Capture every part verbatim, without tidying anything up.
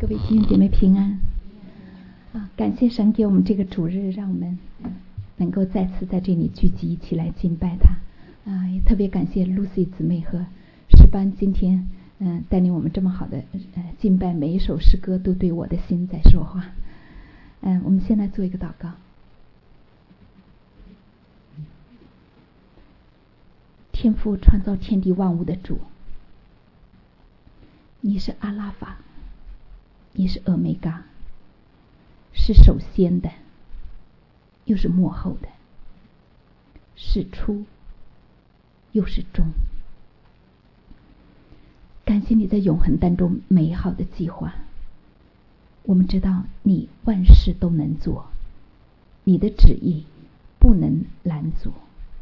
各位弟兄姐妹平安啊！感谢神给我们这个主日，让我们能够再次在这里聚集，一起来敬拜他啊！也特别感谢 Lucy 姊妹和诗班今天嗯、呃、带领我们这么好的呃敬拜，每一首诗歌都对我的心在说话。嗯、呃，我们先来做一个祷告。天父创造天地万物的主，你是阿拉法，你是俄梅嘎，是首先的，又是末后的，是初，又是终。感谢你在永恒当中美好的计划。我们知道你万事都能做，你的旨意不能拦阻。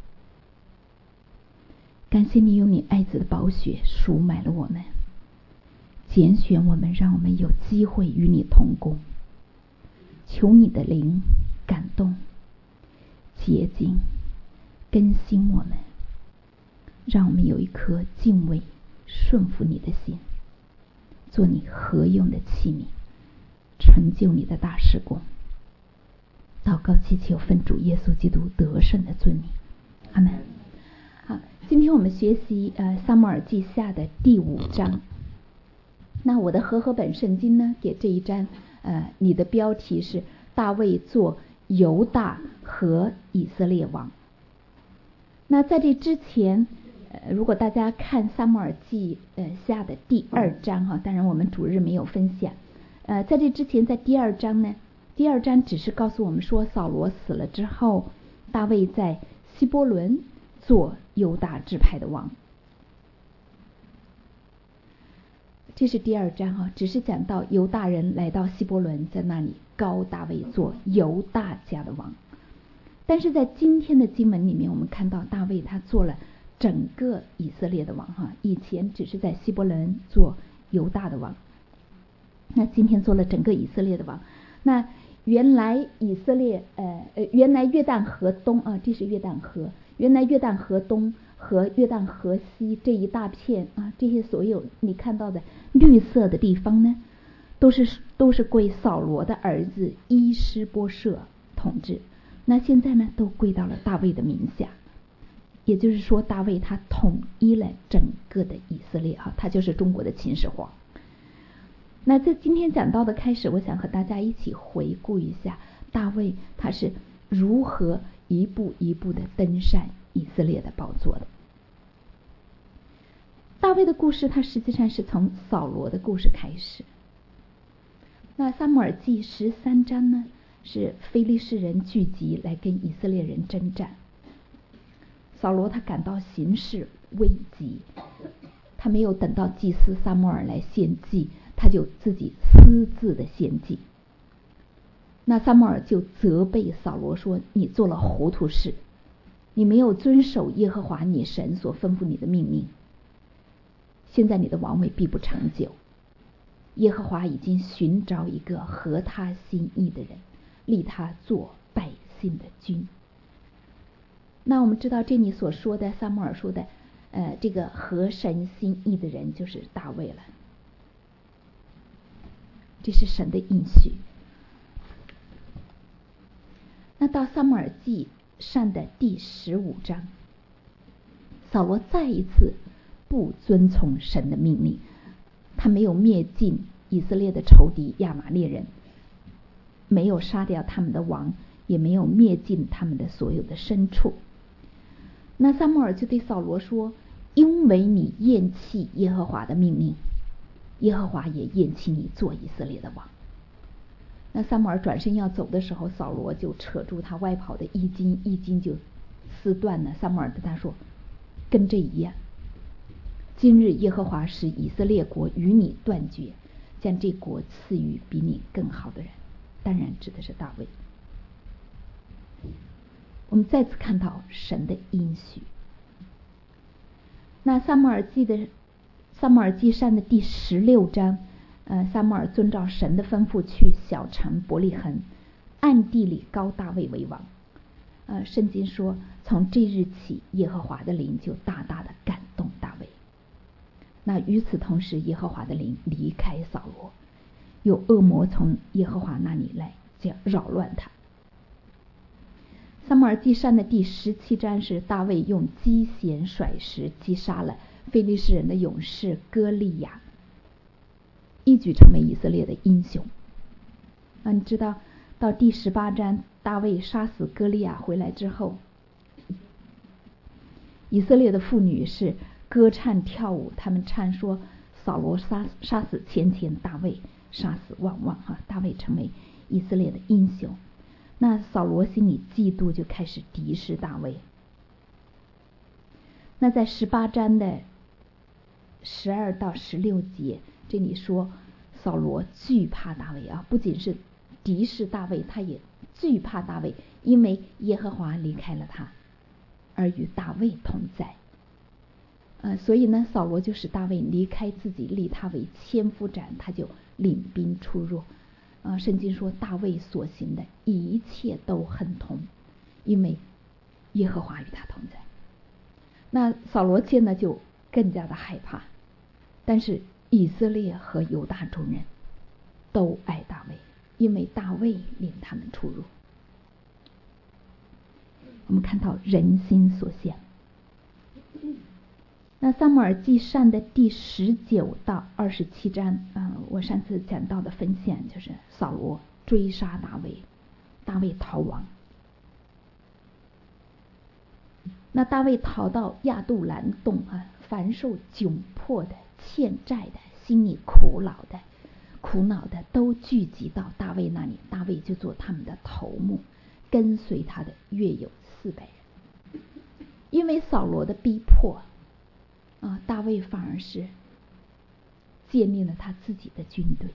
感谢你用你爱子的宝血赎买了我们，拣选我们，让我们有机会与你同工。求你的灵感动、洁净、更新我们，让我们有一颗敬畏、顺服你的心，做你合用的器皿，成就你的大事工。祷告祈求奉主耶稣基督得胜的尊名，阿门。好，今天我们学习呃撒母耳记下的第五章。那我的和合本圣经呢，给这一章呃你的标题是大卫做犹大和以色列王。那在这之前呃如果大家看撒母耳记呃下的第二章哈，当然我们主日没有分享。呃在这之前，在第二章呢，第二章只是告诉我们说扫罗死了之后，大卫在希伯伦做犹大支派的王。这是第二章哈，只是讲到犹大人来到希伯伦，在那里膏大卫做犹大家的王。但是在今天的经文里面，我们看到大卫他做了整个以色列的王哈，以前只是在希伯伦做犹大的王，那今天做了整个以色列的王。那原来以色列呃呃原来约旦河东啊，这是约旦河，原来约旦河东和约旦河西这一大片啊，这些所有你看到的绿色的地方呢，都是都是归扫罗的儿子伊施波设统治。那现在呢，都归到了大卫的名下，也就是说，大卫他统一了整个的以色列啊，他就是中国的秦始皇。那在今天讲到的开始，我想和大家一起回顾一下大卫他是如何一步一步的登上以色列的宝座的。大卫的故事，它实际上是从扫罗的故事开始。那撒母耳记十三章呢，是非利士人聚集来跟以色列人征战。扫罗他感到形势危急，他没有等到祭司撒母耳来献祭，他就自己私自的献祭。那撒母耳就责备扫罗说：“你做了糊涂事，你没有遵守耶和华你神所吩咐你的命令。现在你的王位必不长久。耶和华已经寻找一个合他心意的人，立他做百姓的君。”那我们知道这里所说的撒母耳说的呃，这个合神心意的人就是大卫了，这是神的应许。那到撒母耳记上的第十五章，扫罗再一次不遵从神的命令，他没有灭尽以色列的仇敌亚玛列人，没有杀掉他们的王，也没有灭尽他们的所有的牲畜。那撒母耳就对扫罗说：“因为你厌弃耶和华的命令，耶和华也厌弃你做以色列的王。”那撒母耳转身要走的时候，扫罗就扯住他外袍的衣襟，衣襟就撕断了。撒母耳对他说：“跟这一样，今日耶和华使以色列国与你断绝，将这国赐予比你更好的人。”当然指的是大卫。我们再次看到神的应许。那撒母耳记的撒母耳记上的第十六章，呃，撒母耳遵照神的吩咐去小城伯利恒，暗地里膏大卫为王。呃，圣经说，从这日起，耶和华的灵就大大的感动大卫。那与此同时，耶和华的灵离开扫罗， 有恶魔从耶和华那里来，这样扰乱他。撒母耳记上的第十七章是大卫用击弦甩石击杀了非利士人的勇士歌利亚，一举成为以色列的英雄。啊，你知道到第十八章大卫杀死歌利亚回来之后，以色列的妇女是歌唱跳舞，他们唱说扫罗杀杀死前前，大卫杀死旺旺哈，大卫成为以色列的英雄。那扫罗心里嫉妒，就开始敌视大卫。那在十八章的十二到十六节，这里说扫罗惧怕大卫啊，不仅是敌视大卫，他也惧怕大卫，因为耶和华离开了他，而与大卫同在。呃，所以呢，扫罗就使大卫离开自己，立他为千夫长，他就领兵出入。啊、呃，圣经说大卫所行的一切都亨通，因为耶和华与他同在。那扫罗见了就更加的害怕，但是以色列和犹大众人都爱大卫，因为大卫领他们出入。我们看到人心所向。那撒母耳记上的第十九到二十七章，啊、呃，我上次讲到的分享就是扫罗追杀大卫，大卫逃亡。那大卫逃到亚杜兰洞啊，凡受窘迫的、欠债的、心里苦恼的、苦恼的，都聚集到大卫那里，大卫就做他们的头目，跟随他的约有四百人。因为扫罗的逼迫啊，大卫反而是建立了他自己的军队。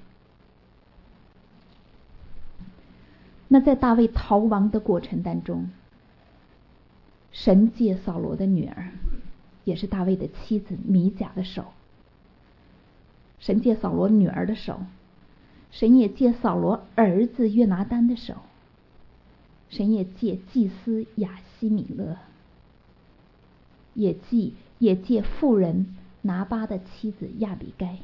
那在大卫逃亡的过程当中，神借扫罗的女儿，也是大卫的妻子米甲的手，神借扫罗女儿的手，神也借扫罗儿子约拿单的手，神也借祭司亚希米勒，也借也借妇人拿巴的妻子亚比该，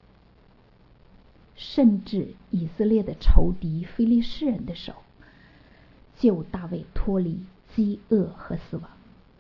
甚至以色列的仇敌非利士人的手，救大卫脱离饥饿和死亡。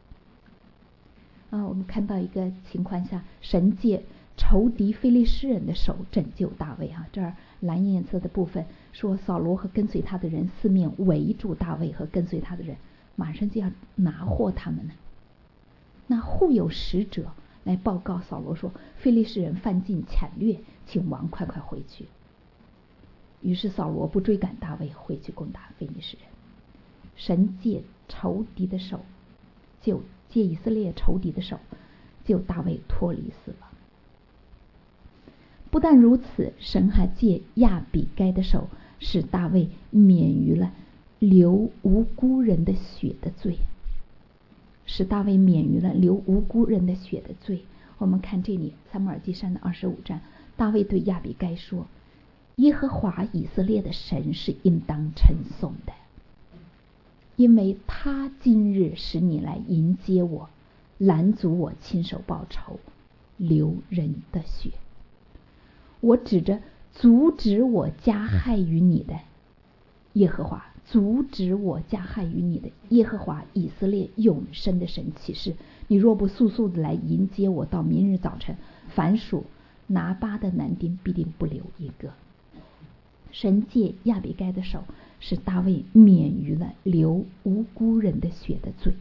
啊，我们看到一个情况下，神借仇敌非利士人的手拯救大卫啊。这儿蓝颜色的部分说，扫罗和跟随他的人四面围住大卫和跟随他的人，马上就要拿获他们了。那忽有使者来报告扫罗说，非利士人犯境抢掠，请王快快回去。于是扫罗不追赶大卫，回去攻打非利士人。神借仇敌的手，就借以色列仇敌的手，救大卫脱离死亡。不但如此，神还借亚比该的手，使大卫免于了流无辜人的血的罪，使大卫免于了流无辜人的血的罪。我们看这里撒母耳记上的二十五章，大卫对亚比该说，耶和华以色列的神是应当称颂的，因为他今日使你来迎接我，拦阻我亲手报仇，流人的血。我指着阻止我加害于你的耶和华，阻止我加害于你的耶和华以色列永生的神起誓，你若不速速的来迎接我，到明日早晨，凡属拿巴的男丁必定不留一个。神借亚比该的手，使大卫免于了流无辜人的血的罪。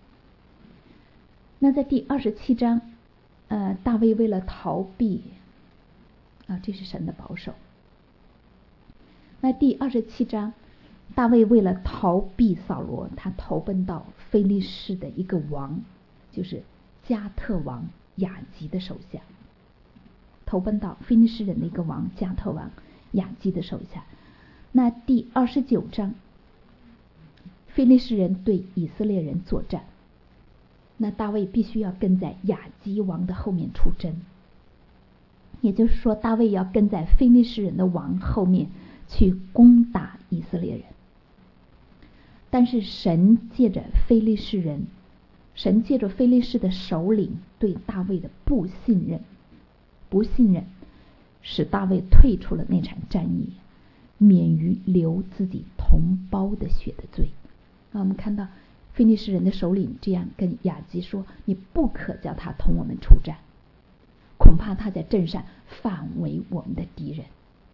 那在第二十七章，呃，大卫为了逃避啊，这是神的保守。那第二十七章，大卫为了逃避扫罗，他投奔到非利士的一个王，就是加特王亚吉的手下，投奔到非利士人的一个王加特王亚基的手下。那第二十九章，非利士人对以色列人作战，那大卫必须要跟在亚基王的后面出征，也就是说大卫要跟在非利士人的王后面去攻打以色列人。但是神借着非利士人，神借着非利士的首领对大卫的不信任不信任使大卫退出了那场战役，免于流自己同胞的血的罪。那我们看到非利士人的首领这样跟亚基说，你不可叫他同我们出战，恐怕他在阵上反为我们的敌人。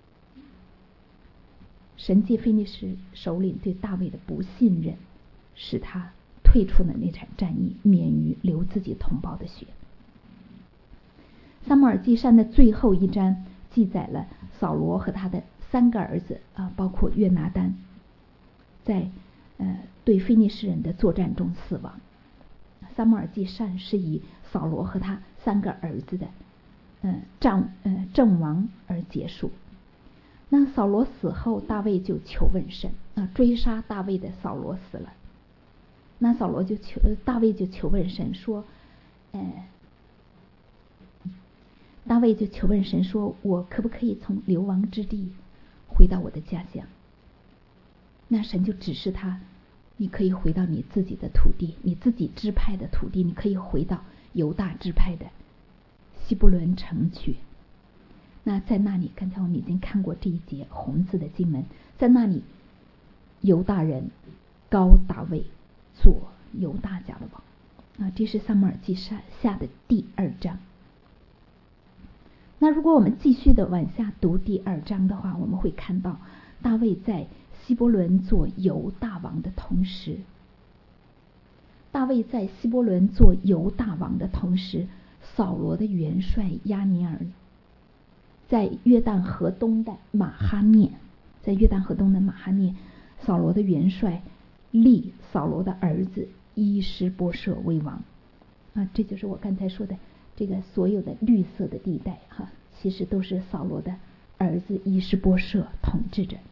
神借非利士首领对大卫的不信任，使他退出了那场战役，免于流自己同胞的血。撒母耳记上的最后一章记载了扫罗和他的三个儿子啊，包括约拿单，在呃对非利士人的作战中死亡。撒母耳记上是以扫罗和他三个儿子的呃战呃阵亡而结束。那扫罗死后，大卫就求问神啊，追杀大卫的扫罗死了。那扫罗就求大卫就求问神说，呃。大卫就求问神说，我可不可以从流亡之地回到我的家乡？那神就指示他，你可以回到你自己的土地，你自己支派的土地，你可以回到犹大支派的希伯伦城去。那在那里，刚才我们已经看过这一节红字的经文，在那里犹大人膏大卫做犹大家的王啊，这是撒母耳记下下的第二章。那如果我们继续的往下读第二章的话，我们会看到大卫在希伯伦做犹大王的同时，大卫在希伯伦做犹大王的同时，扫罗的元帅押尼珥在约旦河东的马哈涅，在约旦河东的马哈涅，扫罗的元帅立扫罗的儿子伊施波设为王啊，这就是我刚才说的这个所有的绿色的地带哈，其实都是扫罗的儿子伊施波设统治着。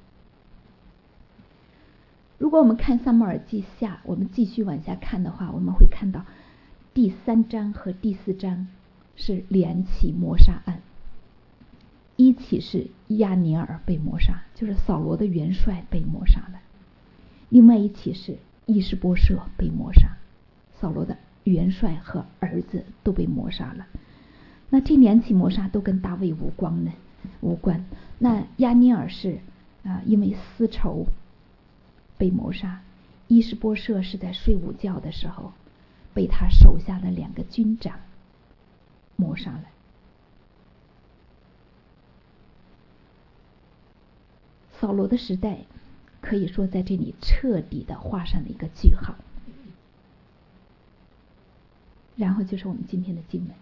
如果我们看撒母耳记下，我们继续往下看的话，我们会看到第三章和第四章是两起谋杀案。一起是押尼珥被谋杀，就是扫罗的元帅被谋杀了；另外一起是伊施波设被谋杀，扫罗的元帅和儿子都被谋杀了。那这两起谋杀都跟大卫无关呢，无关。那押尼珥是啊、呃，因为私仇被谋杀；伊施波设是在睡午觉的时候被他手下的两个军长谋杀了。扫罗的时代可以说在这里彻底的画上了一个句号。然后就是我们今天的经文。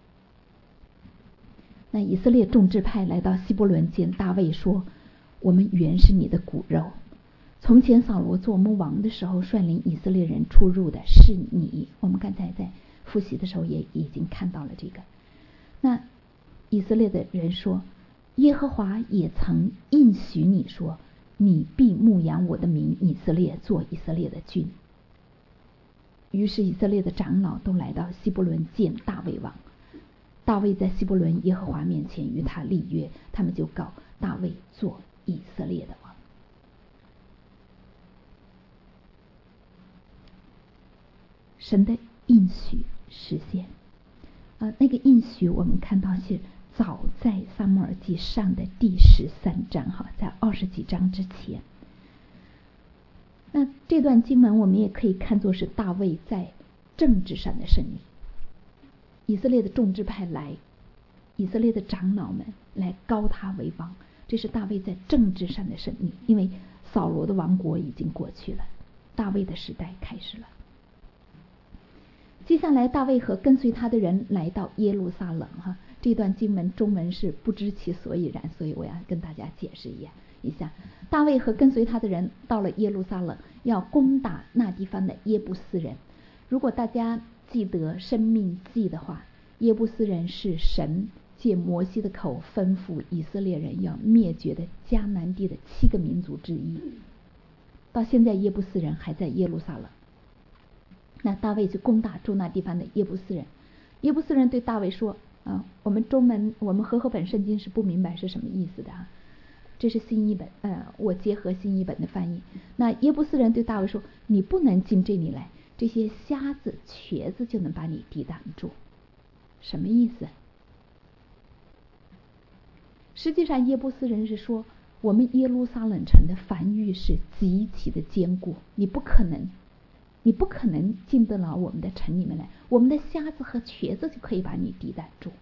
那以色列众支派来到希伯伦见大卫说，我们原是你的骨肉，从前扫罗做我们王的时候率领以色列人出入的是你。我们刚才在复习的时候也已经看到了这个。那以色列的人说，耶和华也曾应许你说，你必牧养我的民以色列，做以色列的君。于是以色列的长老都来到希伯伦见大卫王。大卫在希伯伦耶和华面前与他立约，他们就告大卫做以色列的王。神的应许实现啊，那个应许我们看到是早在撒母耳记上的第十三章哈，在二十几章之前。那这段经文我们也可以看作是大卫在政治上的胜利。以色列的众支派来，以色列的长老们来膏他为王，这是大卫在政治上的胜利。因为扫罗的王国已经过去了，大卫的时代开始了。接下来大卫和跟随他的人来到耶路撒冷哈，这段经文中文是不知其所以然，所以我要跟大家解释一下一下大卫和跟随他的人到了耶路撒冷，要攻打那地方的耶布斯人。如果大家记得生命记的话，耶布斯人是神借摩西的口吩咐以色列人要灭绝的迦南地的七个民族之一。到现在耶布斯人还在耶路撒冷。那大卫就攻打住那地方的耶布斯人。耶布斯人对大卫说啊，我们中文我们和合本圣经是不明白是什么意思的啊，这是新译本，呃，我结合新译本的翻译。那耶布斯人对大卫说，你不能进这里来，这些瞎子瘸子就能把你抵挡住。什么意思？ 实际上耶布斯人是说，我们耶路撒冷城的防御是极其的坚固，你不可能你不可能进得了我们的城里面来，我们的瞎子和瘸子就可以把你抵挡住。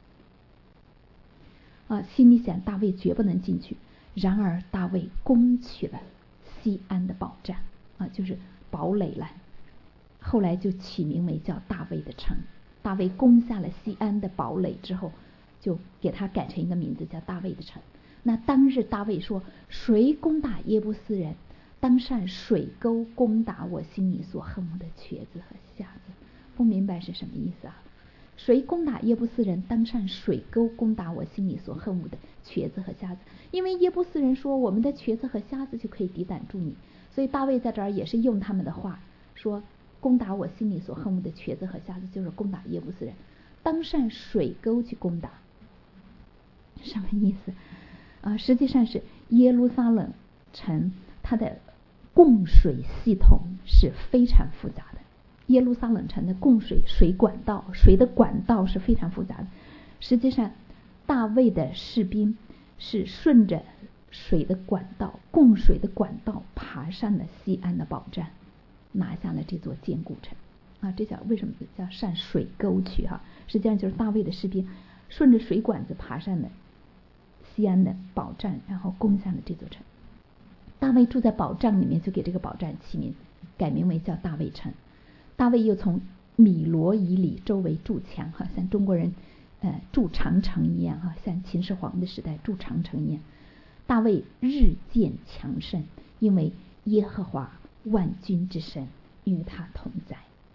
啊，心里想大卫绝不能进去。然而大卫攻取了西安的保障，啊，就是堡垒了，后来就起名为叫大卫的城。大卫攻下了西安的堡垒之后，就给他改成一个名字叫大卫的城。那当日大卫说，谁攻打耶布斯人，当上水沟攻打我心里所恨恶的瘸子和瞎子。不明白是什么意思啊？谁攻打耶布斯人，当上水沟攻打我心里所恨恶的瘸子和瞎子。因为耶布斯人说，我们的瘸子和瞎子就可以抵挡住你，所以大卫在这儿也是用他们的话说，攻打我心里所恨恶的瘸子和瞎子，就是攻打耶布斯人，当上水沟去攻打。什么意思啊？实际上是耶路撒冷城它的供水系统是非常复杂的。耶路撒冷城的供水水管道水的管道是非常复杂的。实际上大卫的士兵是顺着水的管道供水的管道爬上了西安的保障，拿下了这座坚固城啊，这叫为什么叫上水沟去哈、啊？实际上就是大卫的士兵顺着水管子爬上了西安的保障，然后攻下了这座城。大卫住在保障里面，就给这个保障起名，改名为叫大卫城。大卫又从米罗以里周围筑墙，哈，像中国人呃筑长城一样，哈，像秦始皇的时代筑长城一样。大卫日渐强盛，因为耶和华万军之神与他同在。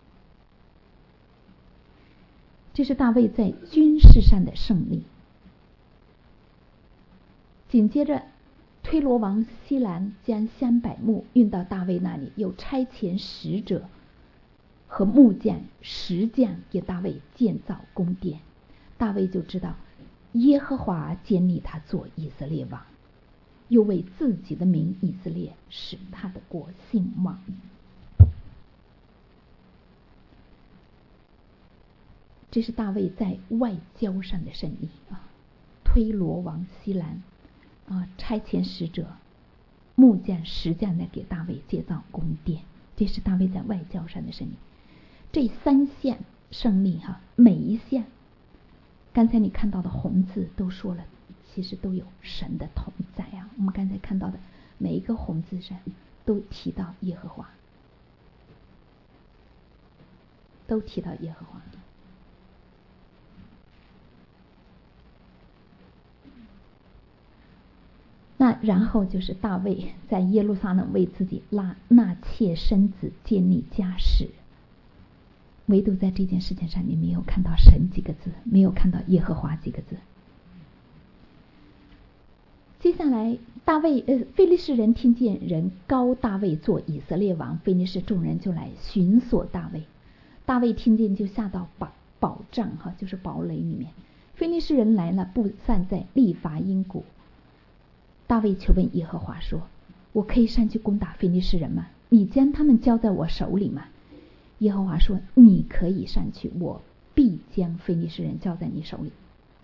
这是大卫在军事上的胜利。紧接着推罗王西兰将香柏木运到大卫那里，又差遣使者和木匠石匠给大卫建造宫殿。大卫就知道耶和华建立他做以色列王，又为自己的名以色列使他的国兴旺。这是大卫在外交上的胜利啊！推罗王西兰啊，差遣使者、木匠、石匠来给大卫建造宫殿，这是大卫在外交上的胜利。这三项胜利哈、啊，每一项，刚才你看到的红字都说了，其实都有神的同在啊。我们刚才看到的每一个红字上都提到耶和华，都提到耶和华。那然后就是大卫在耶路撒冷为自己纳纳妾生子，建立家室。唯独在这件事情上，你没有看到神几个字，没有看到耶和华几个字。接下来，大卫呃，非利士人听见人膏大卫做以色列王，非利士众人就来寻索大卫。大卫听见就下到保保障哈，就是堡垒里面。非利士人来了，布散在利伐因谷。大卫求问耶和华说：“我可以上去攻打非利士人吗？你将他们交在我手里吗？”耶和华说：“你可以上去，我必将非利士人交在你手里。”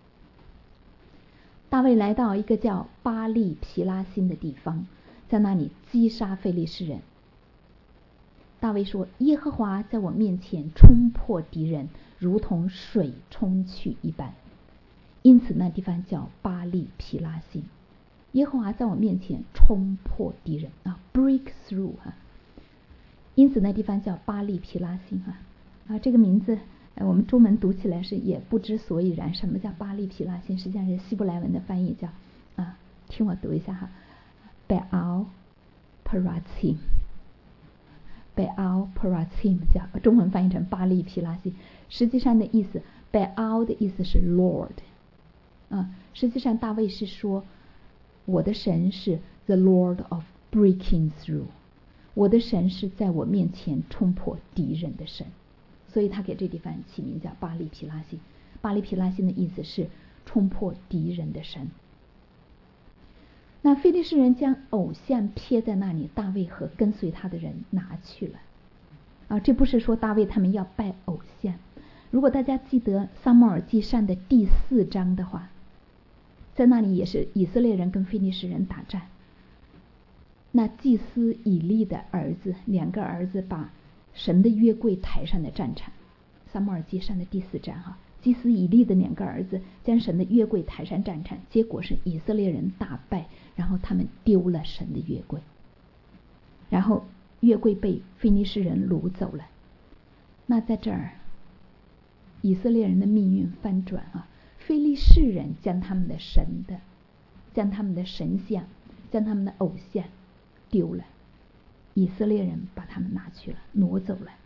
大卫来到一个叫巴利皮拉辛的地方，在那里击杀非利士人。大卫说：“耶和华在我面前冲破敌人，如同水冲去一般。”因此那地方叫巴利皮拉辛。耶和华在我面前冲破敌人啊 ，break through 哈、啊。因此那地方叫巴利皮拉辛哈啊，这个名字呃我们中文读起来是也不知所以然。什么叫巴利皮拉辛？实际上是希伯来文的翻译叫啊，听我读一下哈 ，Baal Perazim， Baal Perazim 叫中文翻译成巴利皮拉辛。实际上的意思 ，Baal 的意思是 Lord 啊，实际上大卫是说，我的神是 The Lord of breaking through， 我的神是在我面前冲破敌人的神，所以他给这地方起名叫巴利皮拉辛。巴利皮拉辛的意思是冲破敌人的神。那非利士人将偶像撇在那里，大卫和跟随他的人拿去了啊，这不是说大卫他们要拜偶像。如果大家记得撒母耳记上的第四章的话， 在那里也是以色列人跟非利士人打战。那祭司以利的儿子，两个儿子把神的约柜抬上了战场。撒母耳记上的第四章哈，祭司以利的两个儿子将神的约柜抬上战场，结果是以色列人大败，然后他们丢了神的约柜，然后约柜被非利士人掳走了。那在这儿，以色列人的命运翻转啊！非利士人将他们的神的，将他们的神像，将他们的偶像丢了，以色列人把他们拿去了，挪走了。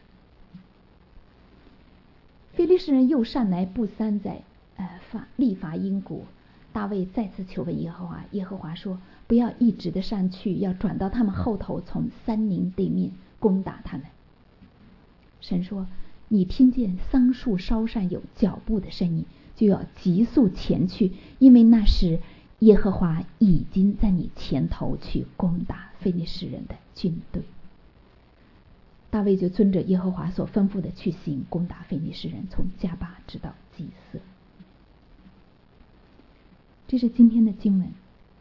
非利士人又上来布散在呃法利伐因谷，大卫再次求问耶和华，耶和华说：不要一直的上去，要转到他们后头，从山林对面攻打他们。神说：你听见桑树梢上有脚步的声音，就要急速前去，因为那时耶和华已经在你前头去攻打非利士人的军队。大卫就遵着耶和华所吩咐的去行，攻打非利士人，从加巴直到基色。这是今天的经文。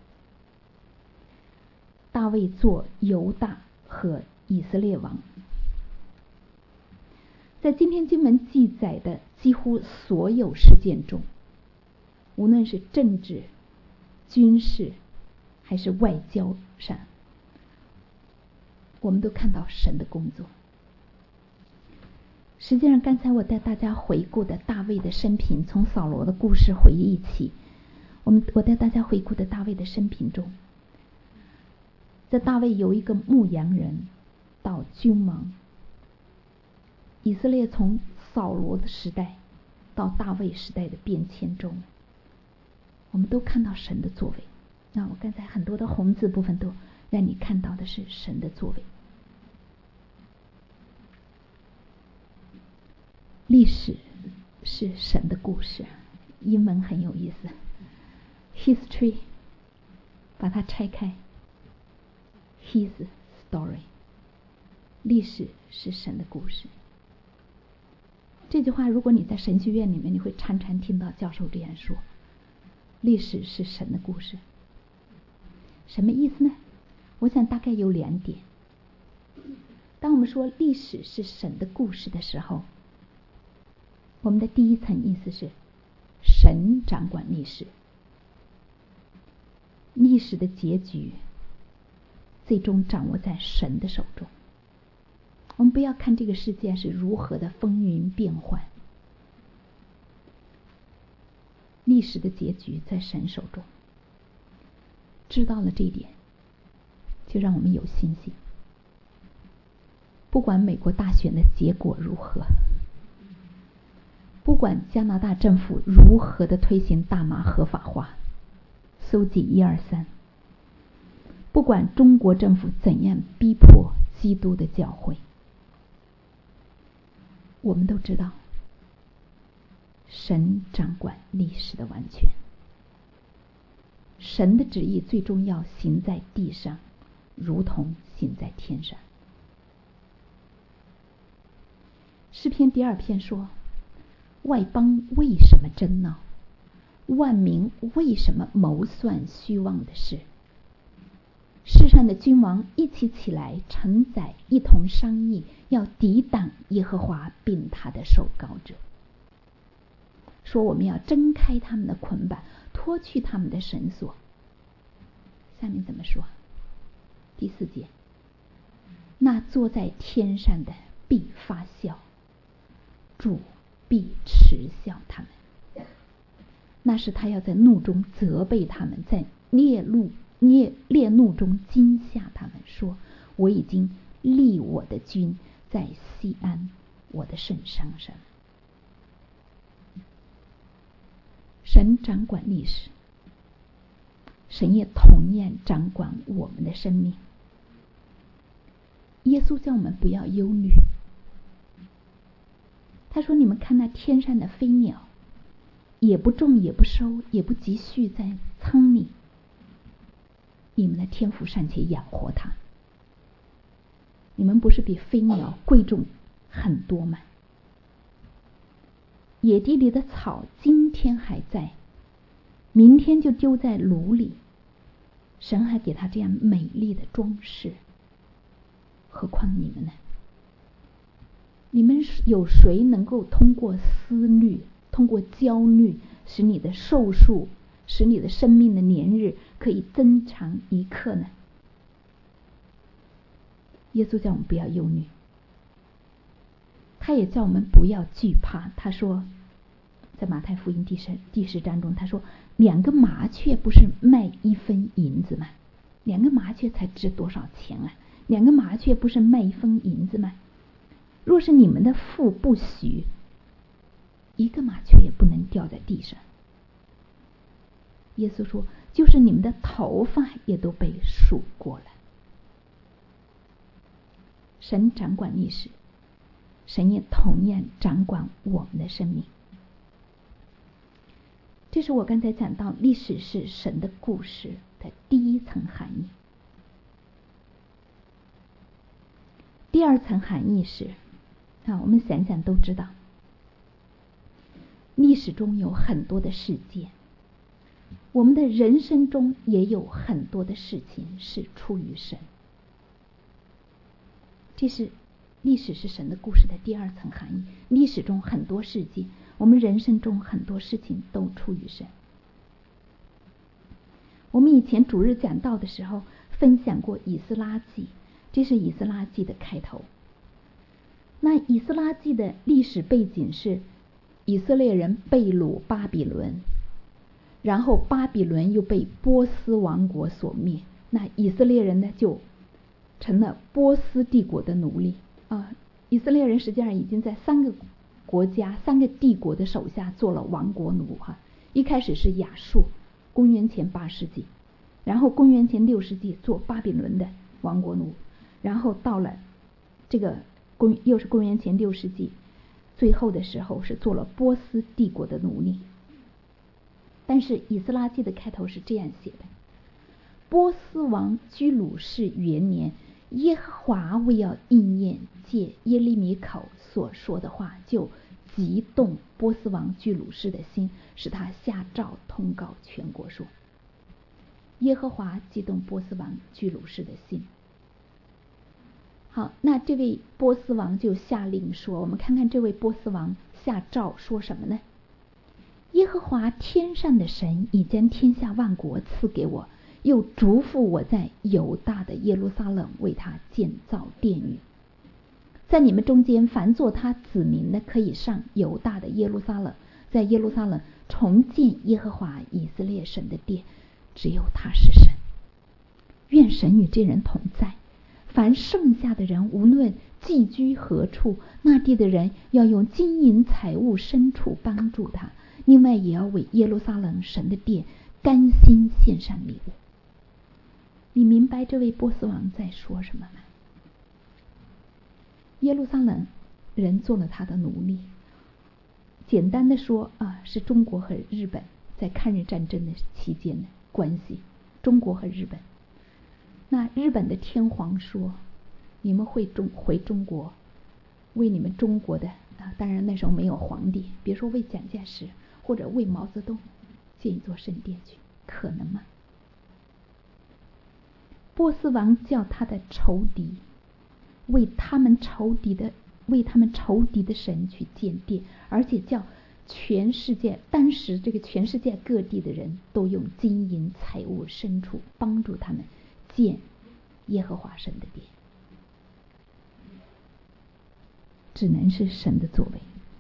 大卫做犹大和以色列王。在今天经文记载的几乎所有事件中，无论是政治、军事还是外交上，我们都看到神的工作。实际上刚才我带大家回顾的大卫的生平，从扫罗的故事回忆起，我们我带大家回顾的大卫的生平中，在大卫由一个牧羊人到君王，以色列从扫罗的时代到大卫时代的变迁中，我们都看到神的作为。那我刚才很多的红字部分都让你看到的是神的作为。历史是神的故事，英文很有意思 ，history 把它拆开 ，his story， 历史是神的故事。这句话如果你在神学院里面，你会常常听到教授这样说，历史是神的故事。什么意思呢？我想大概有两点。当我们说历史是神的故事的时候，我们的第一层意思是神掌管历史，历史的结局最终掌握在神的手中。我们不要看这个世界是如何的风云变幻，历史的结局在神手中。知道了这一点，就让我们有信心。不管美国大选的结果如何，不管加拿大政府如何的推行大麻合法化，搜集一二三，不管中国政府怎样逼迫基督的教会，我们都知道神掌管历史的完全，神的旨意最终要行在地上，如同行在天上。诗篇第二篇说，外邦为什么争闹？万民为什么谋算虚妄的事？世上的君王一起起来，承载一同商议，要抵挡耶和华并他的受膏者。说我们要挣开他们的捆绑，脱去他们的绳索。下面怎么说？第四节，那坐在天上的必发笑，主必嗤笑他们。那是他要在怒中责备他们，在烈怒烈烈怒中惊吓他们，说我已经立我的君在西安我的圣山上。神掌管历史，神也同样掌管我们的生命。耶稣叫我们不要忧虑，他说你们看那天上的飞鸟，也不种也不收也不积蓄在仓里，你们的天父尚且养活它，你们不是比飞鸟贵重很多吗？野地里的草今天还在， 明天就丢在炉里。神还给他这样美丽的装饰，何况你们呢？你们有谁能够通过思虑，通过焦虑，使你的寿数，使你的生命的年日可以增长一刻呢？耶稣叫我们不要忧虑，他也叫我们不要惧怕。他说，在马太福音第十第十章中，他说，两个麻雀不是卖一分银子吗？两个麻雀才值多少钱啊？两个麻雀不是卖一分银子吗？若是你们的父不许，一个麻雀也不能掉在地上。耶稣说，就是你们的头发也都被数过了。神掌管历史，神也同样掌管我们的生命。这是我刚才讲到，历史是神的故事的第一层含义。第二层含义是，啊，我们想想都知道，历史中有很多的事件，我们的人生中也有很多的事情是出于神。这是历史是神的故事的第二层含义。历史中很多事件，我们人生中很多事情都出于神。我们以前主日讲道的时候分享过以斯拉记，这是以斯拉记的开头。那以斯拉记的历史背景是以色列人被掳巴比伦，然后巴比伦又被波斯王国所灭，那以色列人呢就成了波斯帝国的奴隶啊！以色列人实际上已经在三个国家、三个帝国的手下做了亡国奴哈。一开始是亚述，公元前八世纪，然后公元前六世纪做巴比伦的亡国奴，然后到了这个公又是公元前六世纪，最后的时候是做了波斯帝国的奴隶。但是以斯拉记的开头是这样写的：波斯王居鲁士元年，耶和华为要应验借耶利米口所说的话，就激动波斯王居鲁士的心，使他下诏通告全国说。耶和华激动波斯王居鲁士的心。好，那这位波斯王就下令说，我们看看这位波斯王下诏说什么呢？耶和华天上的神已将天下万国赐给我，又嘱咐我在犹大的耶路撒冷为他建造殿宇。在你们中间凡做他子民的，可以上犹大的耶路撒冷，在耶路撒冷重建耶和华以色列神的殿，只有他是神。愿神与这人同在。凡剩下的人，无论寄居何处，那地的人要用金银财物牲畜帮助他，另外也要为耶路撒冷神的殿甘心献上礼物。你明白这位波斯王在说什么吗？耶路撒冷人做了他的奴隶，简单的说啊，是中国和日本在抗日战争的期间的关系。中国和日本，那日本的天皇说，你们会中回中国，为你们中国的啊，当然那时候没有皇帝，别说为蒋介石或者为毛泽东建一座圣殿去，可能吗？波斯王叫他的仇敌为他们仇敌的为他们仇敌的神去建殿，而且叫全世界当时这个全世界各地的人都用金银财物牲畜帮助他们建耶和华神的殿，只能是神的作为。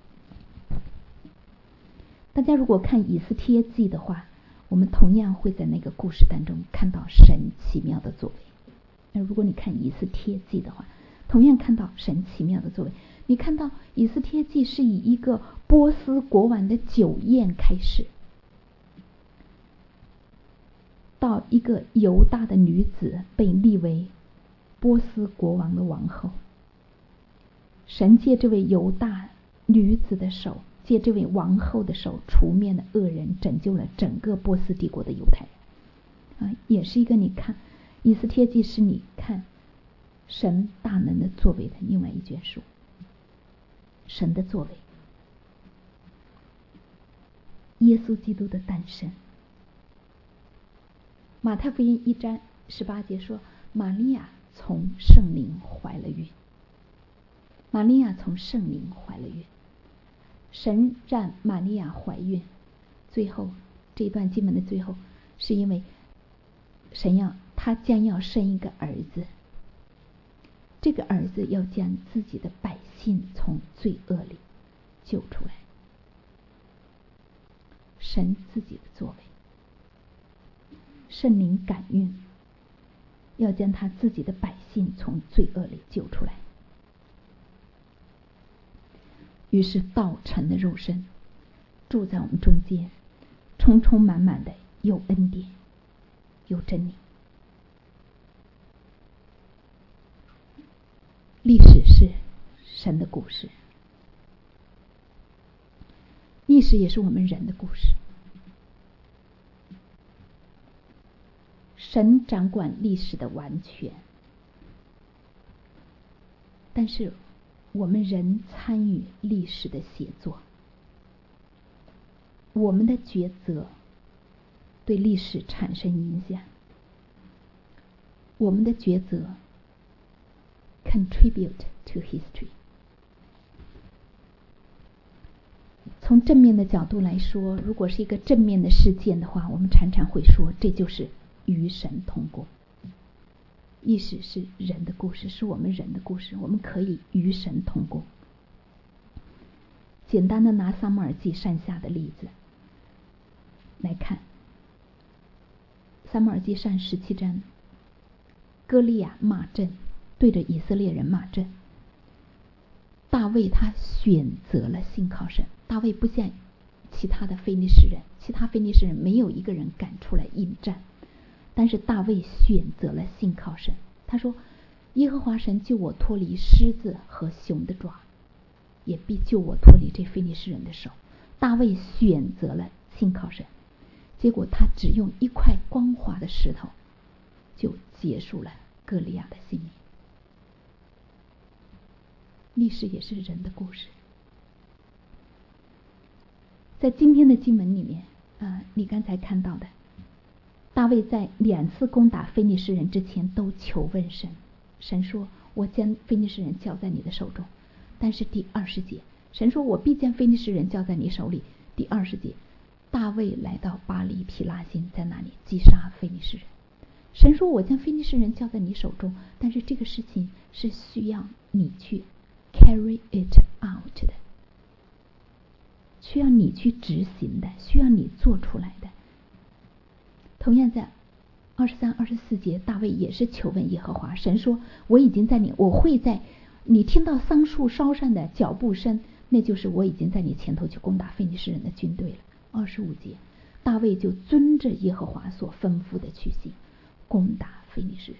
大家如果看以斯帖记的话，我们同样会在那个故事当中看到神奇妙的作为。那如果你看以斯帖记的话，同样看到神奇妙的作为。你看到以斯帖记是以一个波斯国王的酒宴开始，到一个犹大的女子被立为波斯国王的王后。神借这位犹大女子的手，借这位王后的手，除灭了恶人，拯救了整个波斯帝国的犹太人。啊，也是一个你看以斯帖记是你看神大能的作为的另外一卷书。神的作为，耶稣基督的诞生， 马太福音一章十八节说，玛利亚从圣灵怀了孕。玛利亚从圣灵怀了孕，神让玛利亚怀孕，最后这段经文的最后，是因为神要他将要生一个儿子，这个儿子要将自己的百姓从罪恶里救出来。神自己的作为，圣灵感孕，要将他自己的百姓从罪恶里救出来。于是道成的肉身住在我们中间，充充满满的有恩典有真理。历史是神的故事，历史也是我们人的故事。神掌管历史的完全，但是我们人参与历史的写作，我们的抉择对历史产生影响，我们的抉择 contribute to history。 从正面的角度来说，如果是一个正面的事件的话，我们常常会说这就是与神同工。历史是人的故事，是我们人的故事，我们可以与神同工。简单的拿撒母耳记上下的例子来看，撒母耳记上十七章，歌利亚骂阵，对着以色列人骂阵。大卫他选择了信靠神，大卫不像其他的非利士人，其他非利士人没有一个人敢出来应战，但是大卫选择了信靠神。他说，耶和华神救我脱离狮子和熊的爪，也必救我脱离这非利士人的手。大卫选择了信靠神，结果他只用一块光滑的石头就结束了歌利亚的性命。历史也是人的故事。在今天的经文里面，呃，你刚才看到的，大卫在两次攻打非利士人之前都求问神，神说我将非利士人交在你的手中。但是第二十节，神说我必将非利士人交在你手里。第二十节，大卫来到巴黎皮拉辛，在那里击杀非利士人。神说我将非利士人交在你手中，但是这个事情是需要你去 carry it out 的，需要你去执行的，需要你做出来的。同样在二十三、二十四节，大卫也是求问耶和华，神说我已经在你，我会在你听到桑树梢上的脚步声，那就是我已经在你前头去攻打非利士人的军队了。二十五节，大卫就遵着耶和华所吩咐的去行，攻打非利士人。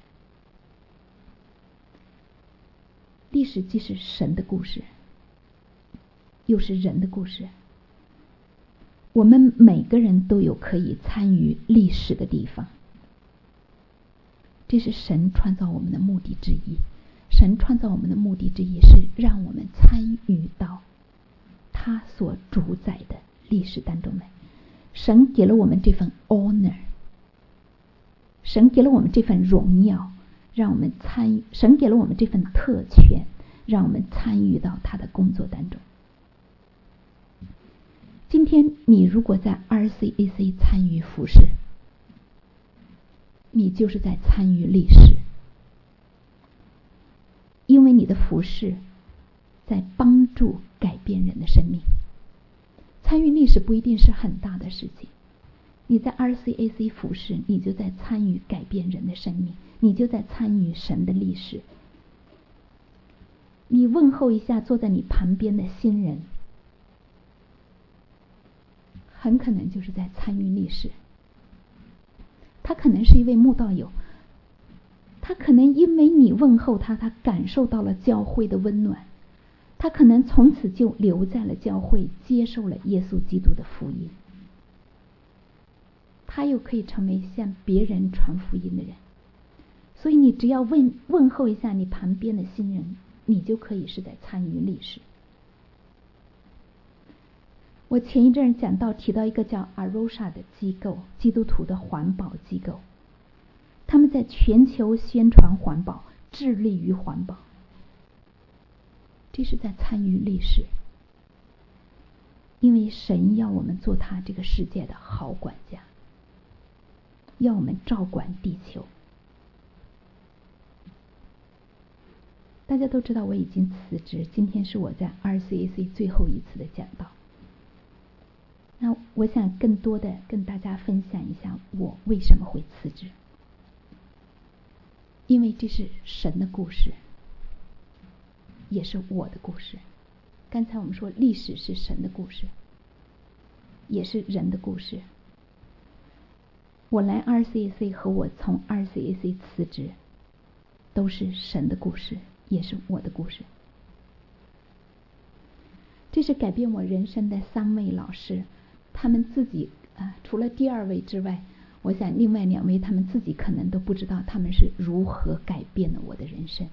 历史既是神的故事，又是人的故事。我们每个人都有可以参与历史的地方，这是神创造我们的目的之一。神创造我们的目的之一是让我们参与到他所主宰的历史当中来。神给了我们这份 honor， 神给了我们这份荣耀，让我们参与，神给了我们这份特权，让我们参与到他的工作当中。今天你如果在 R C A C 参与服事，你就是在参与历史，因为你的服事在帮助改变人的生命。参与历史不一定是很大的事情，你在 R C A C 服事，你就在参与改变人的生命，你就在参与神的历史。你问候一下坐在你旁边的新人，很可能就是在参与历史。他可能是一位慕道友，他可能因为你问候他，他感受到了教会的温暖，他可能从此就留在了教会，接受了耶稣基督的福音。他又可以成为向别人传福音的人。所以你只要问问候一下你旁边的新人，你就可以是在参与历史。我前一阵讲到提到一个叫 Arosha 的机构，基督徒的环保机构， 在全球宣传环保，致力于环保，这是在参与历史。因为神要我们做他这个世界的好管家，要我们照管地球。大家都知道我已经辞职，今天是我在 R C A C 最后一次的讲道。那我想更多的跟大家分享一下我为什么会辞职，因为这是神的故事，也是我的故事。刚才我们说历史是神的故事，也是人的故事。我来 R C A C 和我从 R C A C 辞职都是神的故事，也是我的故事。这是改变我人生的三位老师，他们自己、呃、除了第二位之外，我想另外两位他们自己可能都不知道他们是如何改变了我的人生。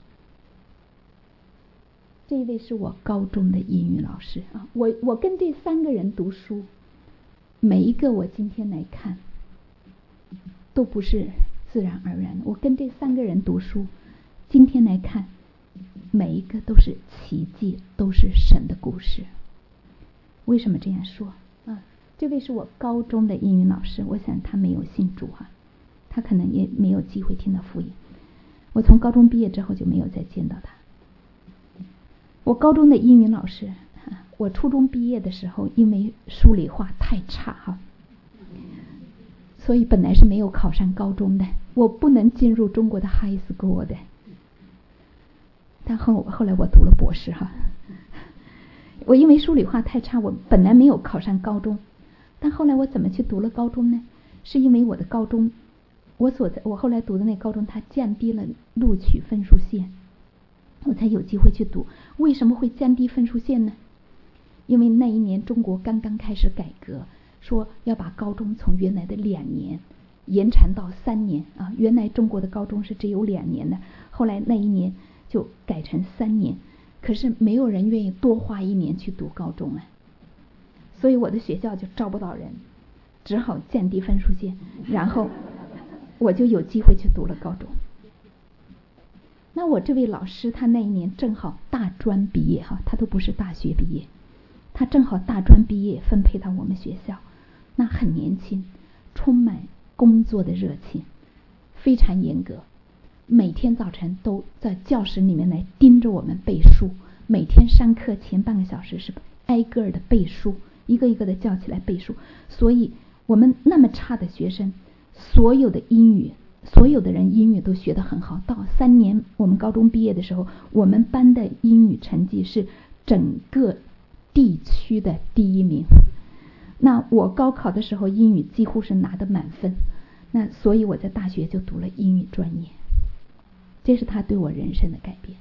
这一位是我高中的英语老师啊，我我跟这三个人读书，每一个我今天来看都不是自然而然的。我跟这三个人读书，今天来看每一个都是奇迹，都是神的故事。为什么这样说啊？这位是我高中的英语老师，我想他没有信主哈、啊，他可能也没有机会听到福音。我从高中毕业之后就没有再见到他。我高中的英语老师，我初中毕业的时候因为数理化太差哈，所以本来是没有考上高中的，我不能进入中国的 high school 的。但后后来我读了博士哈，我因为数理化太差，我本来没有考上高中，但后来我怎么去读了高中呢？是因为我的高中，我所在我后来读的那高中，它降低了录取分数线，我才有机会去读。为什么会降低分数线呢？因为那一年中国刚刚开始改革，说要把高中从原来的两年延长到三年啊。原来中国的高中是只有两年的，后来那一年就改成三年。可是没有人愿意多花一年去读高中啊，所以我的学校就招不到人，只好降低分数线，然后我就有机会去读了高中。那我这位老师他那一年正好大专毕业哈，他都不是大学毕业，他正好大专毕业分配到我们学校，那很年轻，充满工作的热情，非常严格，每天早晨都在教室里面来盯着我们背书，每天上课前半个小时是挨个的背书，一个一个的叫起来背书。所以我们那么差的学生，所有的英语所有的人英语都学得很好，到三年我们高中毕业的时候，我们班的英语成绩是整个地区的第一名。那我高考的时候英语几乎是拿的满分，那所以我在大学就读了英语专业，这是他对我人生的改变。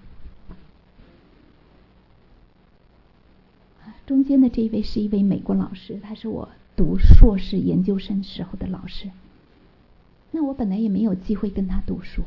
中间的这一位是一位美国老师，他是我读硕士研究生时候的老师。那我本来也没有机会跟他读书，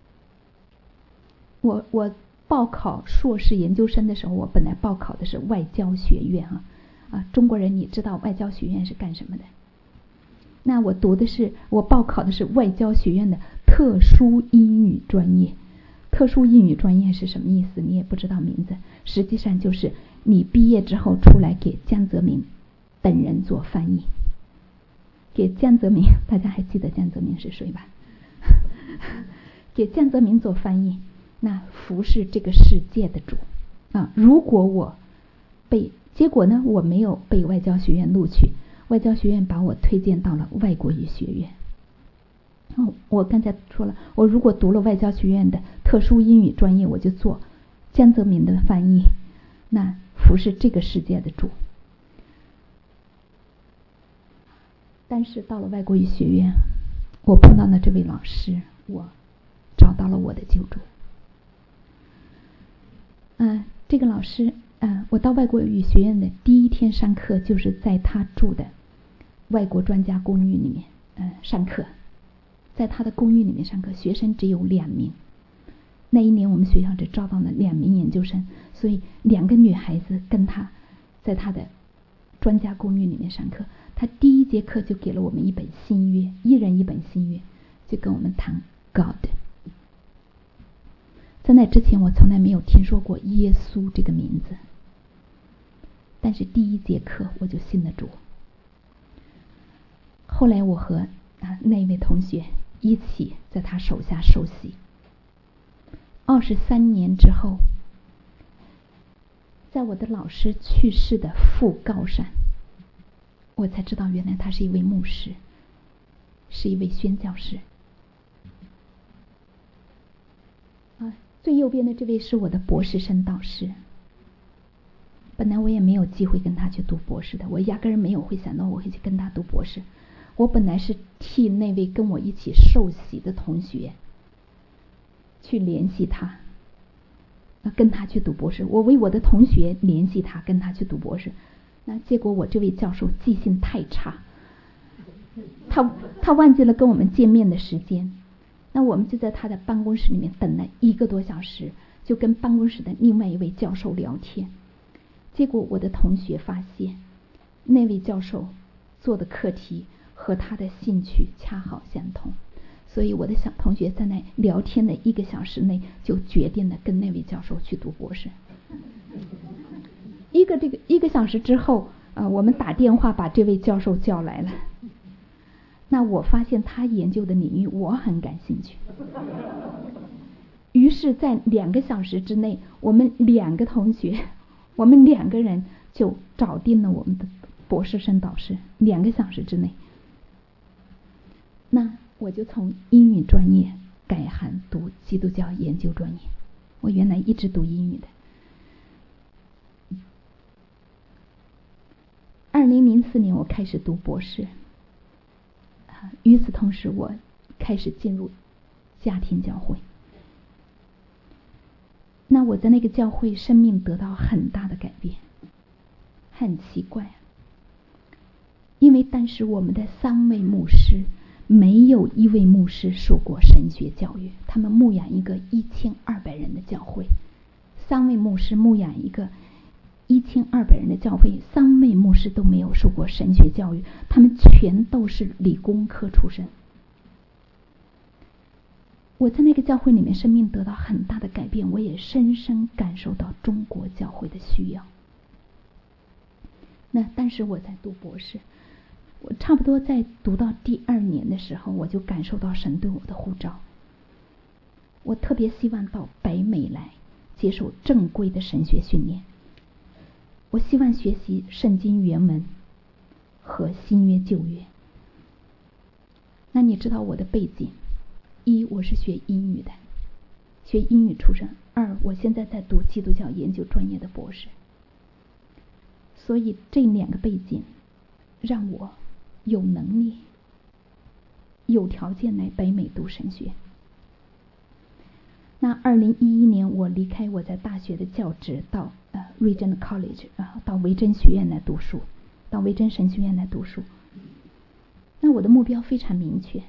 我我报考硕士研究生的时候，我本来报考的是外交学院啊啊，中国人你知道外交学院是干什么的？那我读的是我报考的是外交学院的特殊英语专业。特殊英语专业是什么意思？你也不知道名字，实际上就是你毕业之后出来给江泽民等人做翻译。给江泽民，大家还记得江泽民是谁吧？给江泽民做翻译，那服侍这个世界的主啊！如果我被结果呢，我没有被外交学院录取，外交学院把我推荐到了外国语学院。哦，我刚才说了，我如果读了外交学院的特殊英语专业，我就做江泽民的翻译，那服侍这个世界的主。但是到了外国语学院，我碰到了这位老师，我找到了我的救主。嗯，这个老师，嗯，我到外国语学院的第一天上课，就是在他住的外国专家公寓里面，嗯，上课，在他的公寓里面上课，学生只有两名。那一年我们学校只招到了两名研究生，所以两个女孩子跟他在他的专家公寓里面上课。他第一节课就给了我们一本新约，一人一本新约，就跟我们谈 God。 在那之前我从来没有听说过耶稣这个名字，但是第一节课我就信了主。后来我和、啊、那位同学一起在他手下受洗。二十三年之后，在我的老师去世的讣告上，我才知道原来他是一位牧师，是一位宣教士。啊，最右边的这位是我的博士生导师。本来我也没有机会跟他去读博士的，我压根儿没有会想到我会去跟他读博士。我本来是替那位跟我一起受洗的同学去联系他，跟他去读博士。我为我的同学联系他，跟他去读博士。那结果我这位教授记性太差，他他忘记了跟我们见面的时间。那我们就在他的办公室里面等了一个多小时，就跟办公室的另外一位教授聊天。结果我的同学发现，那位教授做的课题和他的兴趣恰好相同，所以我的小同学在那聊天的一个小时内就决定了跟那位教授去读博士。一个这个一个小时之后，呃，我们打电话把这位教授叫来了。那我发现他研究的领域我很感兴趣，于是在两个小时之内，我们两个同学，我们两个人就找定了我们的博士生导师。两个小时之内，那我就从英语专业改行读基督教研究专业。我原来一直读英语的。二零零四年我开始读博士，与此同时我开始进入家庭教会。那我在那个教会生命得到很大的改变。很奇怪，因为当时我们的三位牧师没有一位牧师受过神学教育，他们牧养一个一千二百人的教会，三位牧师牧养一个一千二百人的教会，三位牧师都没有受过神学教育，他们全都是理工科出身。我在那个教会里面生命得到很大的改变，我也深深感受到中国教会的需要。那当时我在读博士，我差不多在读到第二年的时候，我就感受到神对我的呼召。我特别希望到北美来接受正规的神学训练。我希望学习圣经原文和新约旧约。那你知道我的背景，一，我是学英语的，学英语出身；二，我现在在读基督教研究专业的博士。所以这两个背景让我有能力有条件来北美读神学。那二零一一年我离开我在大学的教职，到呃 Regent College， 然后到维珍学院来读书，到维珍神学院来读书。那我的目标非常明确，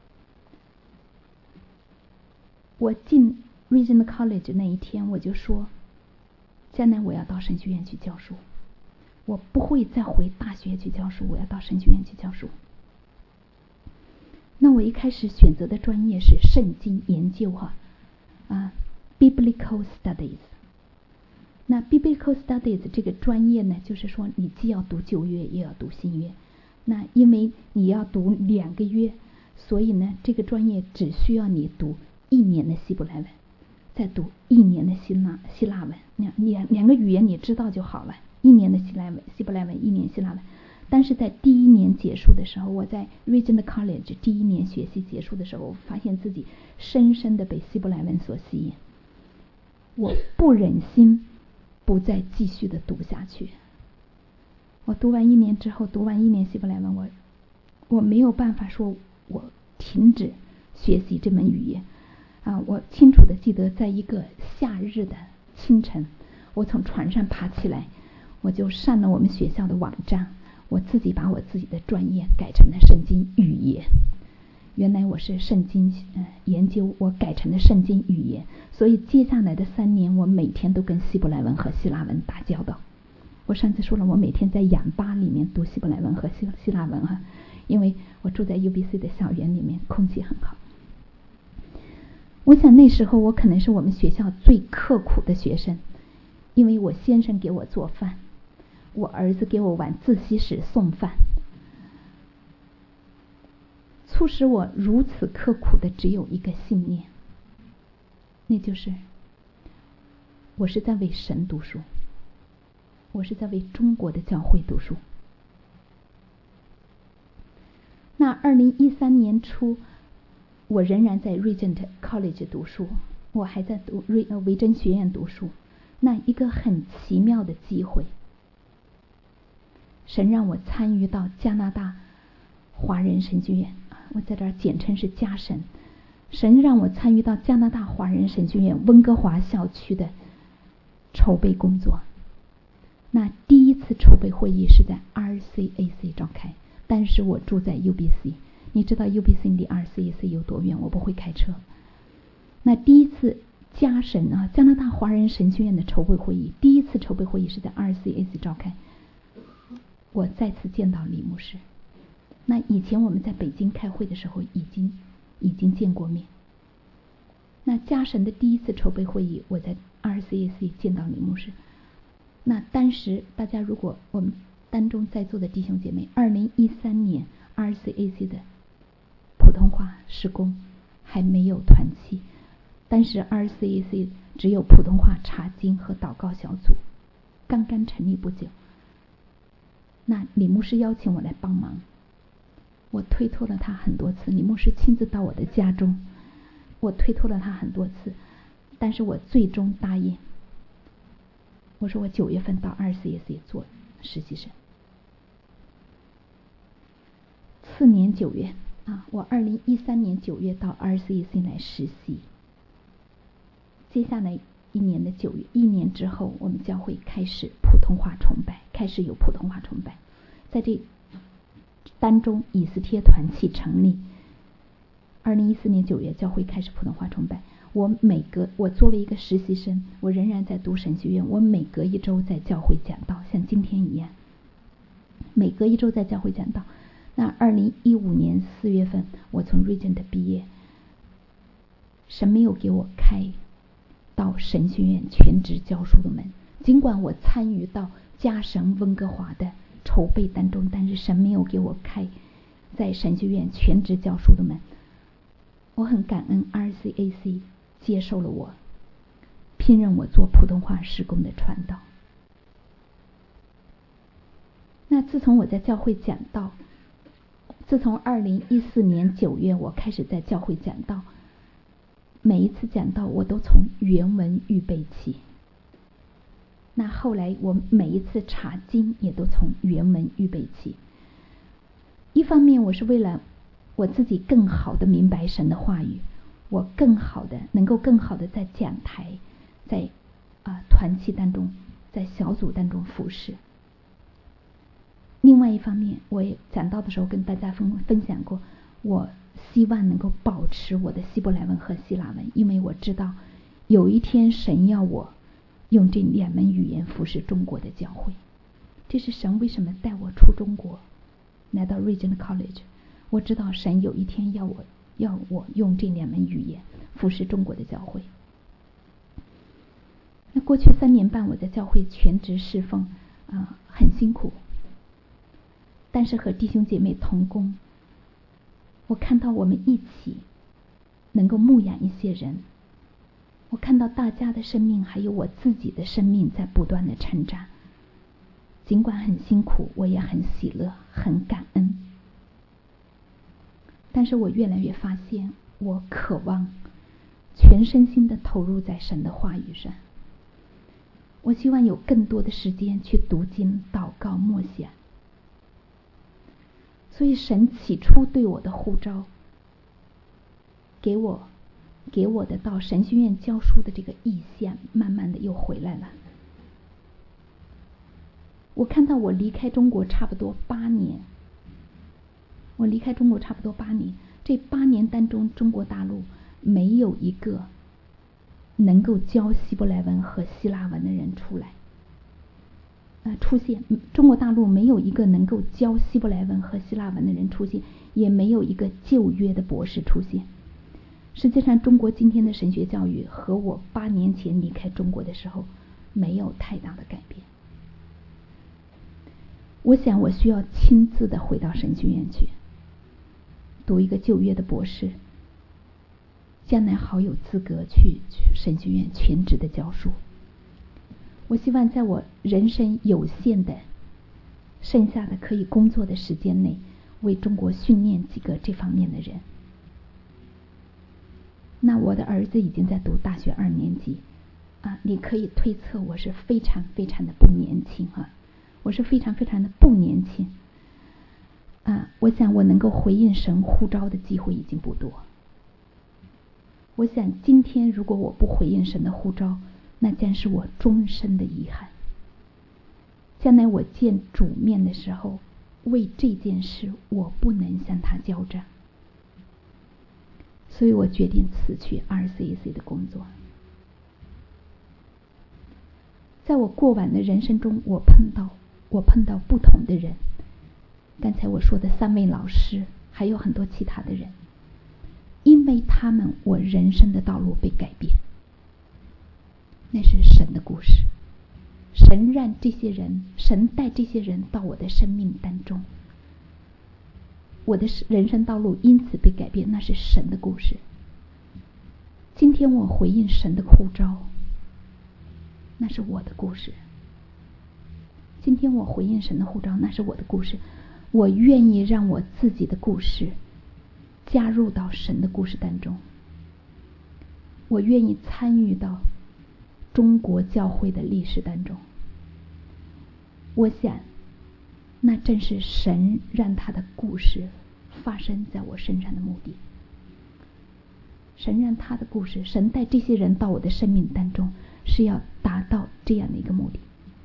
我进 Regent College 那一天我就说，将来我要到神学院去教书，我不会再回大学去教书，我要到神学院去教书。那我一开始选择的专业是圣经研究哈，啊 Biblical Studies。那 Biblical Studies 这个专业呢，就是说你既要读旧约也要读新约。那因为你要读两个约，所以呢这个专业只需要你读一年的希伯来文，再读一年的希腊希腊文，两两两个语言你知道就好了。一年的希腊文希伯来文，一年希腊文。但是在第一年结束的时候，我在 Regent College 第一年学习结束的时候，我发现自己深深的被希伯来文所吸引，我不忍心不再继续的读下去。我读完一年之后，读完一年希伯来文，我我没有办法说我停止学习这门语言啊！我清楚的记得，在一个夏日的清晨，我从床上爬起来，我就上了我们学校的网站，我自己把我自己的专业改成了圣经语言。原来我是圣经、呃、研究，我改成了圣经语言，所以接下来的三年，我每天都跟希伯来文和希腊文打交道。我上次说了，我每天在氧吧里面读希伯来文和希希腊文哈，因为我住在 U B C 的校园里面，空气很好。 我想那时候我可能是我们学校最刻苦的学生，因为我先生给我做饭，我儿子给我晚自习时送饭，促使我如此刻苦的只有一个信念，那就是我是在为神读书，我是在为中国的教会读书。那二零一三年初，我仍然在 Regent College 读书，我还在读瑞呃维珍学院读书。那一个很奇妙的机会，神让我参与到加拿大华人神学院，我在这儿简称是加神。神让我参与到加拿大华人神学院温哥华校区的筹备工作。那第一次筹备会议是在 R C A C 召开，但是我住在 U B C， 你知道 U B C 离 R C A C 有多远？我不会开车。那第一次加神啊，加拿大华人神学院的筹备会议，第一次筹备会议是在 R C A C 召开，我再次见到李牧师。那以前我们在北京开会的时候已经已经见过面。那加神的第一次筹备会议，我在 R C A C 见到李牧师。那当时大家如果我们当中在座的弟兄姐妹，二零一三年 R C A C 的普通话事工还没有团契，当时 R C A C 只有普通话查经和祷告小组，刚刚成立不久。那李牧师邀请我来帮忙，我推脱了他很多次，李牧师亲自到我的家中，我推脱了他很多次，但是我最终答应。我说我九月份到 R C A C 做实习生。次年九月啊，我二零一三年九月到 R C A C 来实习。接下来一年的九月，一年之后，我们教会开始普通话崇拜，开始有普通话崇拜。在这当中，以斯帖团契成立。二零一四年九月，教会开始普通话崇拜。我每隔我作为一个实习生，我仍然在读神学院，我每隔一周在教会讲道，像今天一样，每隔一周在教会讲道。那二零一五年四月份，我从 Regent 毕业，神没有给我开到神学院全职教书的门，尽管我参与到加神温哥华的筹备当中，但是神没有给我开在神学院全职教书的门。我很感恩 R C A C 接受了我，聘任我做普通话事工的传道。那自从我在教会讲道，自从二零一四年九月我开始在教会讲道，每一次讲道我都从原文预备起。那后来我每一次查经也都从原文预备起。一方面我是为了我自己更好的明白神的话语，我更好的能够更好的在讲台，在啊、呃、团契当中，在小组当中服侍。另外一方面，我也讲道的时候跟大家分分享过，我希望能够保持我的希伯来文和希腊文，因为我知道有一天神要我用这两门语言服侍中国的教会。这是神为什么带我出中国，来到 Regent College。我知道神有一天要我要我用这两门语言服侍中国的教会。那过去三年半我在教会全职侍奉啊、呃，很辛苦，但是和弟兄姐妹同工，我看到我们一起能够牧养一些人，我看到大家的生命还有我自己的生命在不断的成长。尽管很辛苦，我也很喜乐，很感恩。但是我越来越发现，我渴望全身心的投入在神的话语上。我希望有更多的时间去读经、祷告、默想。所以神起初对我的呼召，给我给我的到神学院教书的这个意向，慢慢的又回来了。我看到我离开中国差不多八年，我离开中国差不多八年，这八年当中，中国大陆没有一个能够教希伯来文和希腊文的人出来，呃，出现。中国大陆没有一个能够教希伯来文和希腊文的人出现，也没有一个旧约的博士出现。 实际上，中国今天的神学教育和我八年前离开中国的时候没有太大的改变。我想我需要亲自的回到神学院去，读一个旧约的博士，将来好有资格去神学院全职的教书。我希望在我人生有限的剩下的可以工作的时间内，为中国训练几个这方面的人。那我的儿子已经在读大学二年级啊，你可以推测我是非常非常的不年轻啊，我是非常非常的不年轻啊。我想我能够回应神呼召的机会已经不多。我想今天如果我不回应神的呼召，那将是我终身的遗憾。将来我见主面的时候，为这件事我不能向他交账，所以我决定辞去 R C A C 的工作。在我过往的人生中，我碰到我碰到不同的人，刚才我说的三位老师，还有很多其他的人，因为他们，我人生的道路被改变。那是神的故事，神让这些人，神带这些人到我的生命当中，我的人生道路因此被改变，那是神的故事。今天我回应神的呼召，那是我的故事。今天我回应神的呼召，那是我的故事。我愿意让我自己的故事加入到神的故事当中，我愿意参与到中国教会的历史当中。我想那正是神让他的故事发生在我身上的目的。神让他的故事，神带这些人到我的生命当中，是要达到这样的一个目的。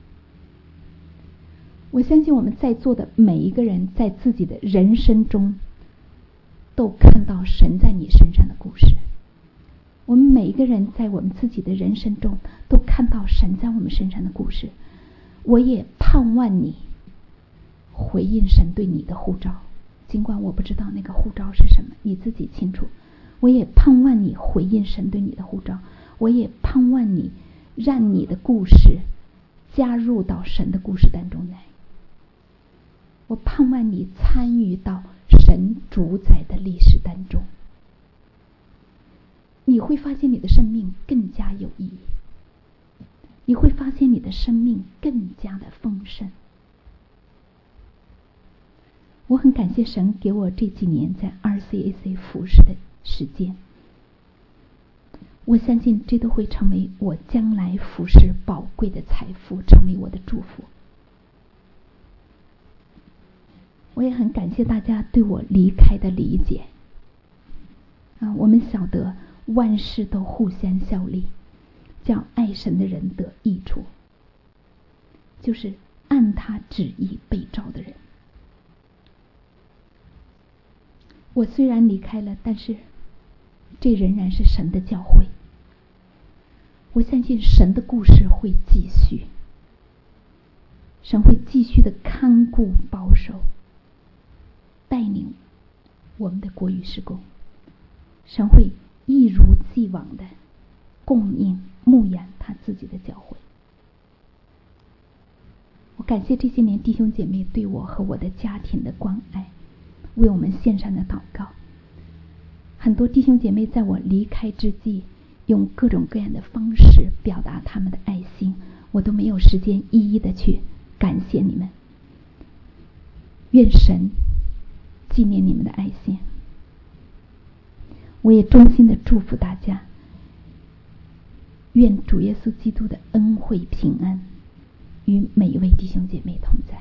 我相信我们在座的每一个人在自己的人生中都看到神在你身上的故事。我们每一个人在我们自己的人生中都看到神在我们身上的故事。我也盼望你回应神对你的呼召，尽管我不知道那个呼召是什么，你自己清楚。我也盼望你回应神对你的呼召，我也盼望你让你的故事加入到神的故事当中来。我盼望你参与到神主宰的历史当中，你会发现你的生命更加有意义，你会发现你的生命更加的丰盛。我很感谢神给我这几年在 R C A C 服侍的时间，我相信这都会成为我将来服侍宝贵的财富，成为我的祝福。我也很感谢大家对我离开的理解啊！我们晓得万事都互相效力，叫爱神的人得益处，就是按他旨意被召的人。我虽然离开了，但是这仍然是神的教会。我相信神的故事会继续，神会继续的看顾保守带领我们的国语事工，神会一如既往的供应牧养他自己的教会。我感谢这些年弟兄姐妹对我和我的家庭的关爱，为我们献上的祷告。很多弟兄姐妹在我离开之际，用各种各样的方式表达他们的爱心，我都没有时间一一的去感谢你们。愿神纪念你们的爱心。我也衷心的祝福大家，愿主耶稣基督的恩惠平安与每一位弟兄姐妹同在。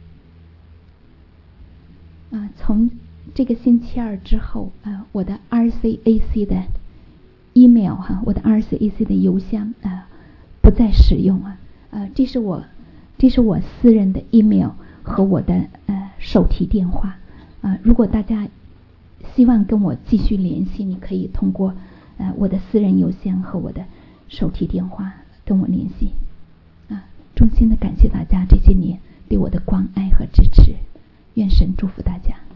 啊，从这个星期二之后啊，我的 R C A C 的 email 哈、啊，我的 R C A C 的邮箱啊不再使用啊，呃，这是我这是我私人的 email 和我的呃手提电话啊。如果大家希望跟我继续联系，你可以通过呃我的私人邮箱和我的手提电话跟我联系啊。衷心的感谢大家这些年对我的关爱和支持，愿神祝福大家。